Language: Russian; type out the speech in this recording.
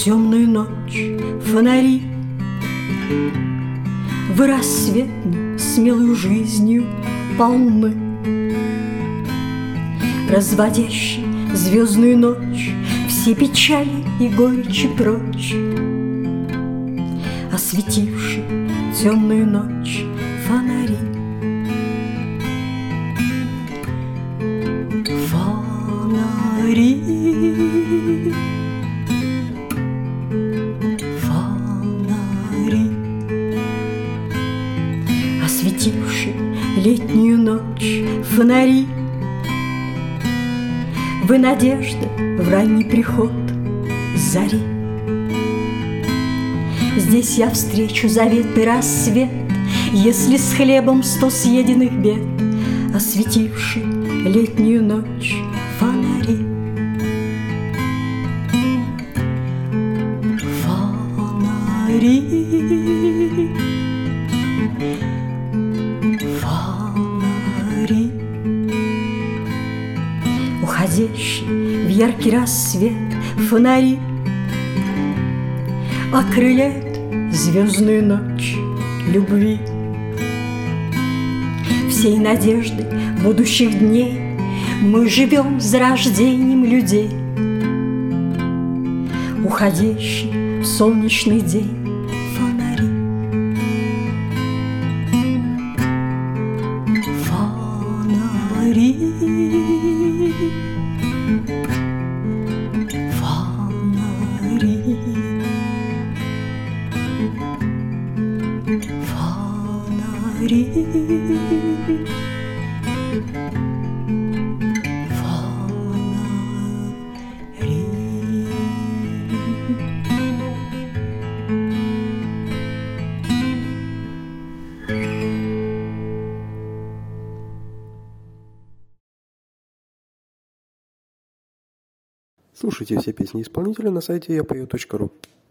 темную ночь фонари. Вы рассветно смелую жизнью полны, разводящий звездную ночь, все печали и горечи прочь, осветивший темную ночь фонари. Фонари, фонари, осветивший летнюю ночь фонари. Вы надежда в ранний приход зари. Здесь я встречу заветный рассвет, если с хлебом 100 съеденных бед, осветивший летнюю ночь фонари. Фонари, фонари, уходящий в яркий рассвет фонари окрыляет звездную ночь любви. Всей надежды будущих дней мы живем за рождением людей. Уходящий в солнечный день фонари. Фонари, фонари, фонари, Слушайте все песни исполнителя на сайте yapою.ru.